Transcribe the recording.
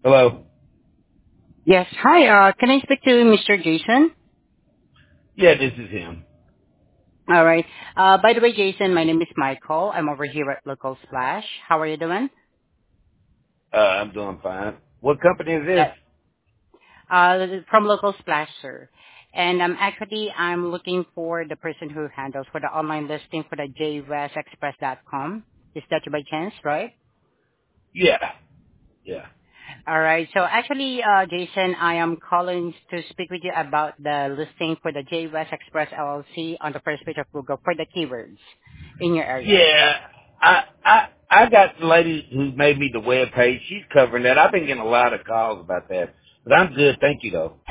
Hello? Yes. Hi. Can I speak to Mr. Jason? Yeah, this is him. All right. By the way, Jason, my name is Michael. I'm over here at Local Splash. How are you doing? I'm doing fine. What company is this? Yeah. From Local Splash, sir. And I'm looking for the person who handles for the online listing for the jwestexpress.com. Is that you by chance, right? Yeah. Yeah. All right. So actually, Jason, I am calling to speak with you about the listing for the J West Express LLC on the first page of Google for the keywords in your area. Yeah. I got the lady who made me the web page. She's covering that. I've been getting a lot of calls about that. But I'm good. Thank you, though.